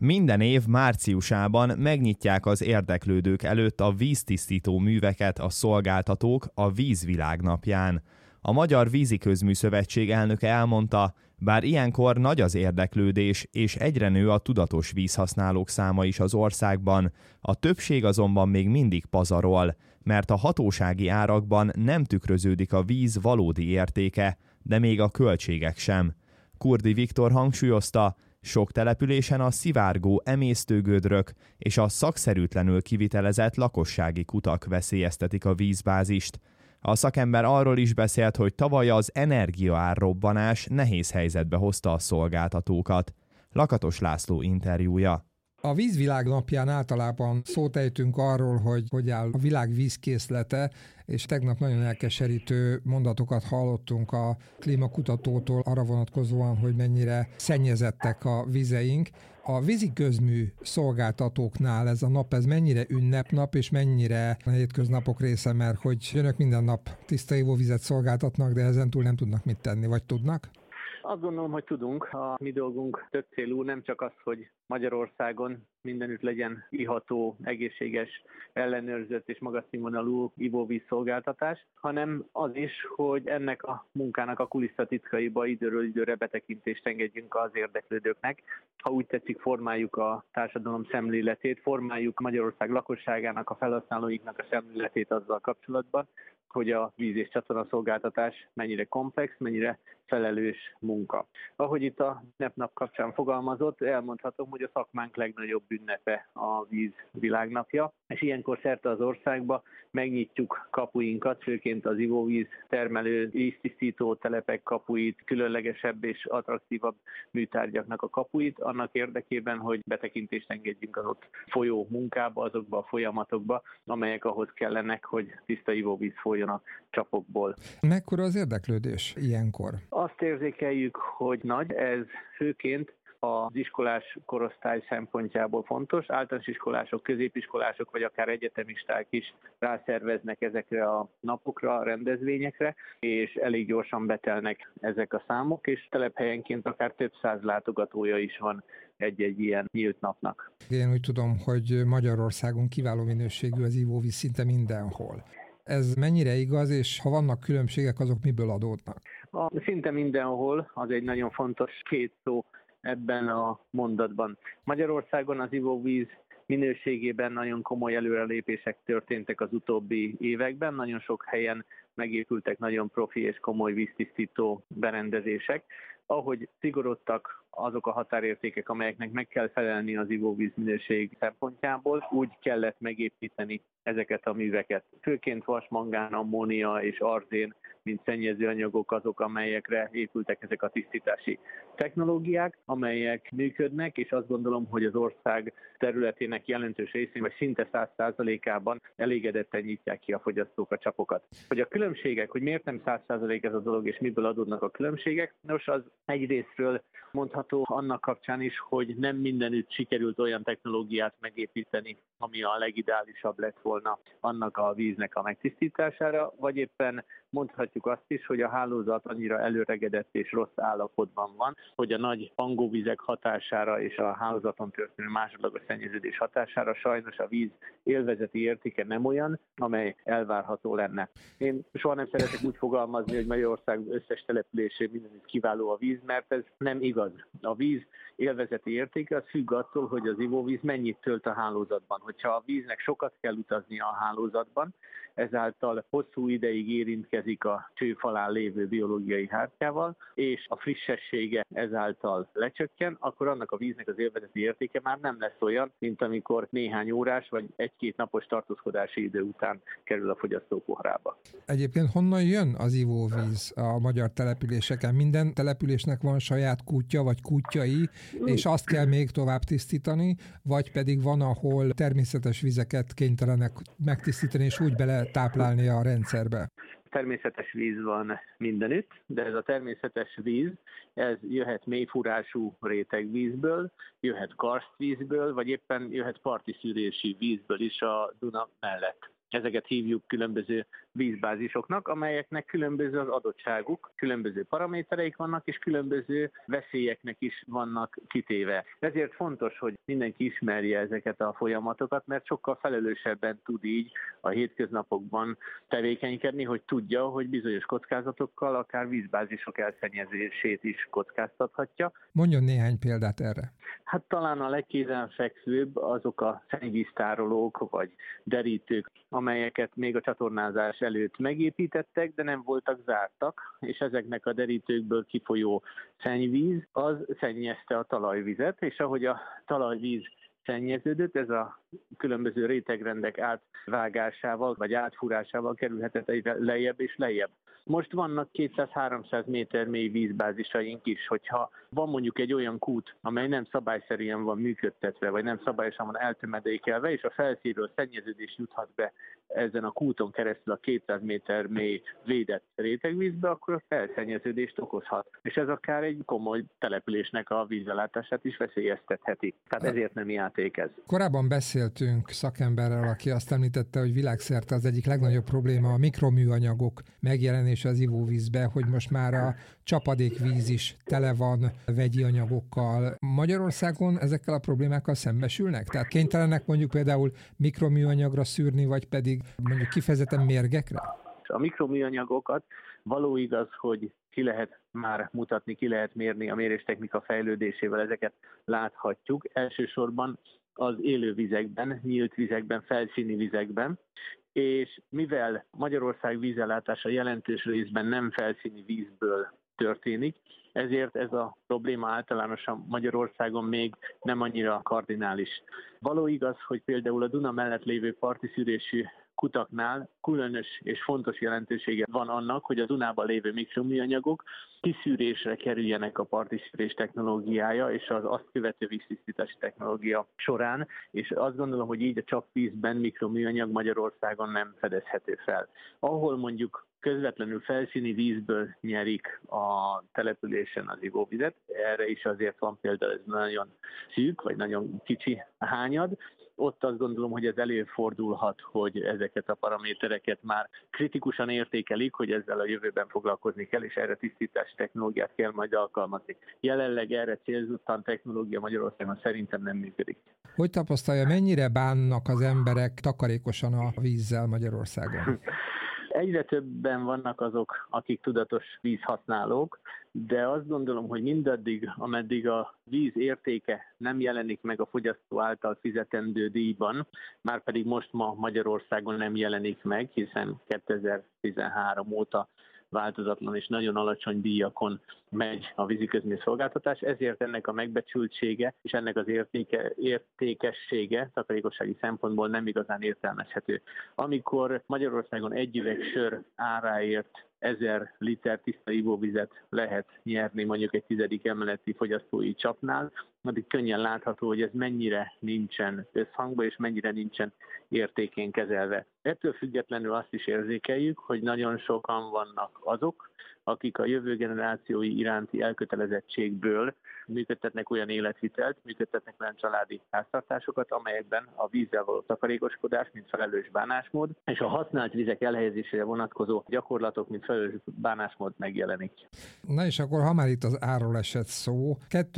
Minden év márciusában megnyitják az érdeklődők előtt a víztisztító műveket a szolgáltatók a Vízvilágnapján. A Magyar Víziközműszövetség elnöke elmondta, bár ilyenkor nagy az érdeklődés és egyre nő a tudatos vízhasználók száma is az országban, a többség azonban még mindig pazarol, mert a hatósági árakban nem tükröződik a víz valódi értéke, de még a költségek sem. Kurdi Viktor hangsúlyozta, sok településen a szivárgó emésztőgödrök és a szakszerűtlenül kivitelezett lakossági kutak veszélyeztetik a vízbázist. A szakember arról is beszélt, hogy tavaly az energiaárrobbanás nehéz helyzetbe hozta a szolgáltatókat. Lakatos László interjúja. A Vízvilágnapján általában szót ejtünk arról, hogy áll a világ vízkészlete, és tegnap nagyon elkeserítő mondatokat hallottunk a klímakutatótól arra vonatkozóan, hogy mennyire szennyezettek a vizeink. A víziközmű szolgáltatóknál ez a nap, ez mennyire ünnepnap, és mennyire a hétköznapok része, mert hogy önök minden nap tiszta ivóvizet szolgáltatnak, de ezentúl nem tudnak mit tenni, vagy tudnak? Azt gondolom, hogy tudunk. A mi dolgunk több célú, nem csak az, hogy Magyarországon mindenütt legyen iható, egészséges, ellenőrzött és magas színvonalú ivóvíz szolgáltatás, hanem az is, hogy ennek a munkának a kulisszatitkaiba időről időre betekintést engedjünk az érdeklődőknek. Ha úgy tetszik, formáljuk a társadalom szemléletét, formáljuk Magyarország lakosságának, a felhasználóiknak a szemléletét azzal kapcsolatban, hogy a víz- és csatornaszolgáltatás mennyire komplex, mennyire felelős munka. Ahogy itt a ünnepnap kapcsán fogalmazott, elmondhatom, hogy a szakmánk legnagyobb ünnepe a Víz Világnapja, és ilyenkor szerte az országba megnyitjuk kapuinkat, főként az ivóvíz termelő víztisztító telepek kapuit, különlegesebb és attraktívabb műtárgyaknak a kapuit, annak érdekében, hogy betekintést engedjünk az ott folyó munkába, azokba a folyamatokba, amelyek ahhoz kellenek, hogy tiszta ivóvíz folyjon a csapokból. Mekkora az érdeklődés ilyenkor? Azt érzékeljük, hogy nagy, ez főként az iskolás korosztály szempontjából fontos. Általános iskolások, középiskolások vagy akár egyetemisták is rászerveznek ezekre a napokra, a rendezvényekre, és elég gyorsan betelnek ezek a számok, és telephelyenként akár több száz látogatója is van egy-egy ilyen nyílt napnak. Én úgy tudom, hogy Magyarországon kiváló minőségű az ivóvíz szinte mindenhol. Ez mennyire igaz, és ha vannak különbségek, azok miből adódnak? Szinte mindenhol, az egy nagyon fontos két szó ebben a mondatban. Magyarországon az ivóvíz minőségében nagyon komoly előrelépések történtek az utóbbi években. Nagyon sok helyen megépültek nagyon profi és komoly víztisztító berendezések. Ahogy szigorodtak azok a határértékek, amelyeknek meg kell felelni az ivóvíz minőség szempontjából, úgy kellett megépíteni ezeket a műveket. Főként vas, mangán, ammónia és arzén, mint szennyezőanyagok azok, amelyekre épültek ezek a tisztítási technológiák, amelyek működnek, és azt gondolom, hogy az ország területének jelentős részén, vagy szinte 100%-ában elégedetten nyitják ki a fogyasztók a csapokat. Hogy a különbségek, hogy miért nem 100% ez a dolog, és miből adódnak a különbségek, nos, az egyrésztről mondható annak kapcsán is, hogy nem mindenütt sikerült olyan technológiát megépíteni, ami a legideálisabb lett volna annak a víznek a megtisztítására, vagy éppen mondhatjuk azt is, hogy a hálózat annyira előregedett és rossz állapotban van, hogy a nagy pangóvizek hatására és a hálózaton történő másodlagos szennyeződés hatására sajnos a víz élvezeti értéke nem olyan, amely elvárható lenne. Én soha nem szeretek úgy fogalmazni, hogy Magyarország összes településén mindenütt kiváló a víz, mert ez nem igaz. A víz élvezeti értéke az függ attól, hogy az ivóvíz mennyit tölt a hálózatban. Hogyha a víznek sokat kell utaznia a hálózatban, ezáltal hosszú ideig érintkezik a csőfalán lévő biológiai hártyával, és a frissessége ezáltal lecsökken, akkor annak a víznek az élvezeti értéke már nem lesz olyan, mint amikor néhány órás vagy egy-két napos tartózkodási idő után kerül a fogyasztó poharába. Egyébként honnan jön az ivóvíz a magyar településeken? Minden településnek van saját kútja vagy kútjai, és azt kell még tovább tisztítani, vagy pedig van, ahol természetes vizeket kénytelenek megtisztítani, és úgy bele táplálni a rendszerbe? Természetes víz van mindenütt, de ez a természetes víz, ez jöhet mélyfúrású rétegvízből, jöhet karstvízből, vagy éppen jöhet parti szűrési vízből is a Duna mellett. Ezeket hívjuk különböző vízbázisoknak, amelyeknek különböző az adottságuk, különböző paramétereik vannak, és különböző veszélyeknek is vannak kitéve. Ezért fontos, hogy mindenki ismerje ezeket a folyamatokat, mert sokkal felelősebben tud így a hétköznapokban tevékenykedni, hogy tudja, hogy bizonyos kockázatokkal akár vízbázisok elszennyezését is kockáztathatja. Mondjon néhány példát erre. Hát talán a legkézenfekvőbb azok a szennyvíztárolók vagy derítők, amelyeket még a csatornázás előtt megépítettek, de nem voltak zártak, és ezeknek a derítőkből kifolyó szennyvíz az szennyezte a talajvizet, és ahogy a talajvíz szennyeződött, ez a különböző rétegrendek átvágásával vagy átfúrásával kerülhetett egyre lejjebb és lejjebb. Most vannak 200-300 méter mély vízbázisaink is, hogyha van mondjuk egy olyan kút, amely nem szabályszerűen van működtetve, vagy nem szabályosan van eltömedékelve, és a felszínről szennyeződés juthat be ezen a kúton keresztül a 200 méter mély védett rétegvízbe, akkor a felszennyeződést okozhat. És ez akár egy komoly településnek a vízellátását is veszélyeztetheti. Tehát ezért nem játék ez. Korábban beszéltünk szakemberrel, aki azt említette, hogy világszerte az egyik legnagyobb probléma a mikroműanyagok megjelenése az ivóvízbe, hogy most már a csapadékvíz is tele van vegyi anyagokkal. Magyarországon ezekkel a problémákkal szembesülnek? Tehát kénytelenek mondjuk például mikroműanyagra szűrni, vagy pedig mondjuk kifejezetten mérgekre? A mikroműanyagokat való igaz, hogy ki lehet már mutatni, ki lehet mérni a méréstechnika fejlődésével, ezeket láthatjuk. Elsősorban az élő vizekben, nyílt vizekben, felszíni vizekben, és mivel Magyarország vízellátása jelentős részben nem felszíni vízből történik, ezért ez a probléma általánosan Magyarországon még nem annyira kardinális. Való igaz, hogy például a Duna mellett lévő parti szűrésű kutaknál különös és fontos jelentősége van annak, hogy a Dunában lévő mikroműanyagok kiszűrésre kerüljenek a parti szűrés technológiája és az azt követő víztisztítási technológia során, és azt gondolom, hogy így a csapvízben mikroműanyag Magyarországon nem fedezhető fel. Ahol mondjuk közvetlenül felszíni vízből nyerik a településen az ivóvizet, erre is azért van például ez nagyon szűk, vagy nagyon kicsi hányad. Ott azt gondolom, hogy ez előfordulhat, hogy ezeket a paramétereket már kritikusan értékelik, hogy ezzel a jövőben foglalkozni kell, és erre tisztítási technológiát kell majd alkalmazni. Jelenleg erre célzottan technológia Magyarországon szerintem nem működik. Hogy tapasztalja, mennyire bánnak az emberek takarékosan a vízzel Magyarországon? Egyre többen vannak azok, akik tudatos vízhasználók, de azt gondolom, hogy mindaddig, ameddig a víz értéke nem jelenik meg a fogyasztó által fizetendő díjban, márpedig most ma Magyarországon nem jelenik meg, hiszen 2013 óta változatlan és nagyon alacsony díjakon megy a víziközmű szolgáltatás, ezért ennek a megbecsültsége és ennek az értékessége takarékossági szempontból nem igazán értelmezhető. Amikor Magyarországon egy üveg sör áráért 1000 liter tiszta ivóvizet lehet nyerni mondjuk egy 10. emeleti fogyasztói csapnál, addig könnyen látható, hogy ez mennyire nincsen összhangban és mennyire nincsen értékén kezelve. Ettől függetlenül azt is érzékeljük, hogy nagyon sokan vannak azok, akik a jövő generációi iránti elkötelezettségből működtetnek olyan életvitelt, működtetnek olyan családi háztartásokat, amelyekben a vízzel való takarékoskodás, mint felelős bánásmód, és a használt vizek elhelyezésére vonatkozó gyakorlatok, mint felelős bánásmód megjelenik. Na és akkor, ha már itt az árról esett szó,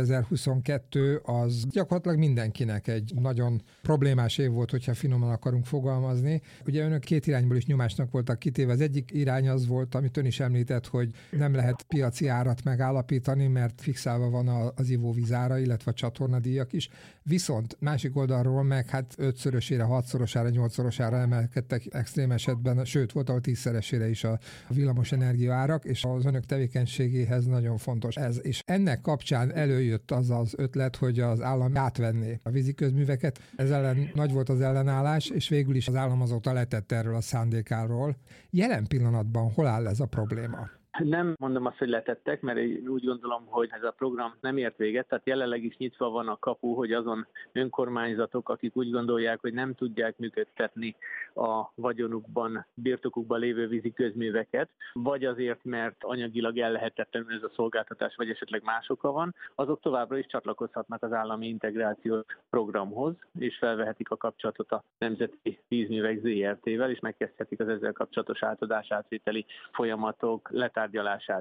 2022 az gyakorlatilag mindenkinek egy nagyon problémás év volt, hogyha finoman akarunk fogalmazni. Ugye önök két irányból is nyomásnak voltak kitéve. Az egyik irány az volt, amit ön is említett, hogy nem lehet piaci árat megállapítani, mert fixálva van az ivóvíz ára, illetve a csatornadíjak is. Viszont másik oldalról meg hát 5-szörösére, 6-szorosára, 8-szorosára emelkedtek extrém esetben, sőt volt ahol 10-szeresére is a villamos energia árak, és az önök tevékenységéhez nagyon fontos ez. És ennek kapcsán előjött az az ötlet, hogy az állam átvenné a víziközműveket. Ez ellen nagy volt az ellenállás, és végül is az állam azóta letett erről a szándékáról. Jelen pillanatban hol áll ez a probléma? Nem mondom azt, hogy letettek, mert én úgy gondolom, hogy ez a program nem ért véget, tehát jelenleg is nyitva van a kapu, hogy azon önkormányzatok, akik úgy gondolják, hogy nem tudják működtetni a vagyonukban, birtokukban lévő vízi közműveket, vagy azért, mert anyagilag ellehetetlenül ez a szolgáltatás, vagy esetleg mások van, azok továbbra is csatlakozhatnak az állami integrációs programhoz, és felvehetik a kapcsolatot a Nemzeti Vízművek ZRT-vel, és megkezdhetik az ezzel kapcsolatos átadás-átvételi folyamatok letárgyalását.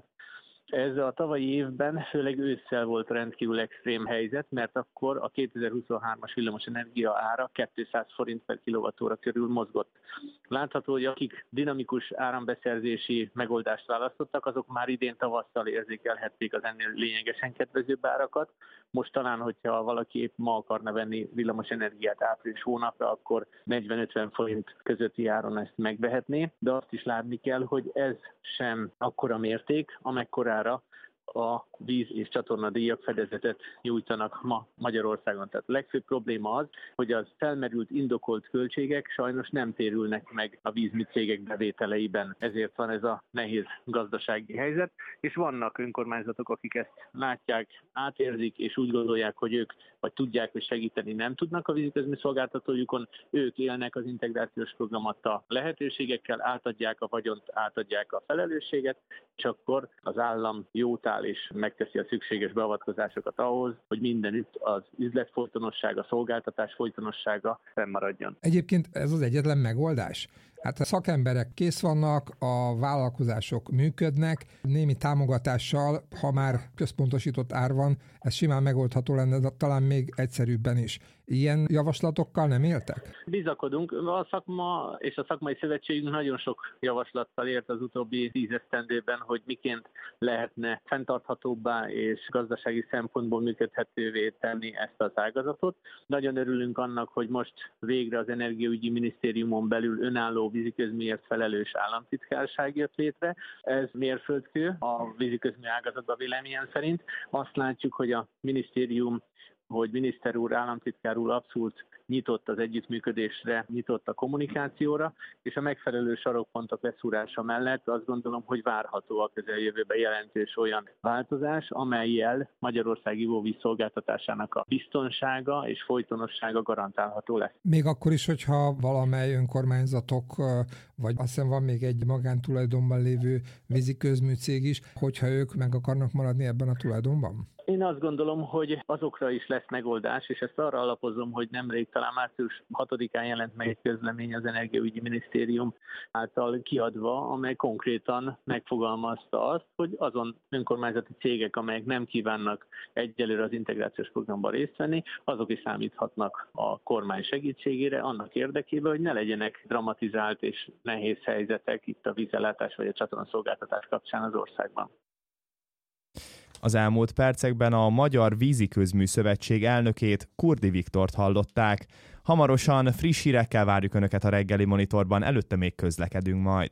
Ez a tavalyi évben, főleg ősszel volt rendkívül extrém helyzet, mert akkor a 2023-as villamosenergia ára 200 forint per kilowattóra körül mozgott. Látható, hogy akik dinamikus árambeszerzési megoldást választottak, azok már idén tavasszal érzékelhették az ennél lényegesen kedvezőbb árakat. Most talán, hogyha valaki épp ma akarna venni villamosenergiát április hónapra, akkor 40-50 forint közötti áron ezt megvehetné, de azt is látni kell, hogy ez sem akkora mérték, amekkorára a víz- és csatornadíjak fedezetet nyújtanak ma Magyarországon. Tehát a legfőbb probléma az, hogy az felmerült indokolt költségek sajnos nem térülnek meg a vízműcégek bevételeiben. Ezért van ez a nehéz gazdasági helyzet, és vannak önkormányzatok, akik ezt látják, átérzik, és úgy gondolják, hogy ők vagy tudják, hogy segíteni nem tudnak a víziközműszolgáltatójukon, ők élnek az integrációs program adta lehetőségekkel, átadják a vagyont, átadják a felelősséget, és akkor az állam jót áll és megteszi a szükséges beavatkozásokat ahhoz, hogy mindenütt az üzlet folytonossága, szolgáltatás folytonossága fennmaradjon. Egyébként ez az egyetlen megoldás? Hát a szakemberek kész vannak, a vállalkozások működnek, némi támogatással, ha már központosított ár van, ez simán megoldható lenne, de talán még egyszerűbben is. Ilyen javaslatokkal nem éltek? Bizakodunk. A szakma és a szakmai szövetségünk nagyon sok javaslattal ért az utóbbi 10 esztendőben, hogy miként lehetne fenntarthatóbbá és gazdasági szempontból működhetővé tenni ezt az ágazatot. Nagyon örülünk annak, hogy most végre az Energiaügyi Minisztériumon belül önálló víziközműért felelős államtitkárság jött létre. Ez mérföldkő a víziközmű ágazatban véleményem szerint. Azt látjuk, hogy a minisztérium, hogy miniszter úr, államtitkár úr abszolút nyitott az együttműködésre, nyitott a kommunikációra, és a megfelelő sarokpontok leszúrása mellett azt gondolom, hogy várható a közeljövőben jelentős olyan változás, amellyel Magyarország ivóvíz szolgáltatásának a biztonsága és folytonossága garantálható lesz. Még akkor is, hogyha valamely önkormányzatok, vagy azt hiszem van még egy magántulajdonban lévő víziközműcég is, hogyha ők meg akarnak maradni ebben a tulajdonban? Én azt gondolom, hogy azokra is lesz megoldás, és ezt arra alapozom, hogy nemrég talán március 6-án jelent meg egy közlemény az Energiaügyi Minisztérium által kiadva, amely konkrétan megfogalmazta azt, hogy azon önkormányzati cégek, amelyek nem kívánnak egyelőre az integrációs programban részt venni, azok is számíthatnak a kormány segítségére annak érdekében, hogy ne legyenek dramatizált és nehéz helyzetek itt a vízellátás vagy a csatornaszolgáltatás kapcsán az országban. Az elmúlt percekben a Magyar Víziközmű Szövetség elnökét, Kurdi Viktort hallották. Hamarosan friss hírekkel várjuk Önöket a reggeli monitorban, előtte még közlekedünk majd.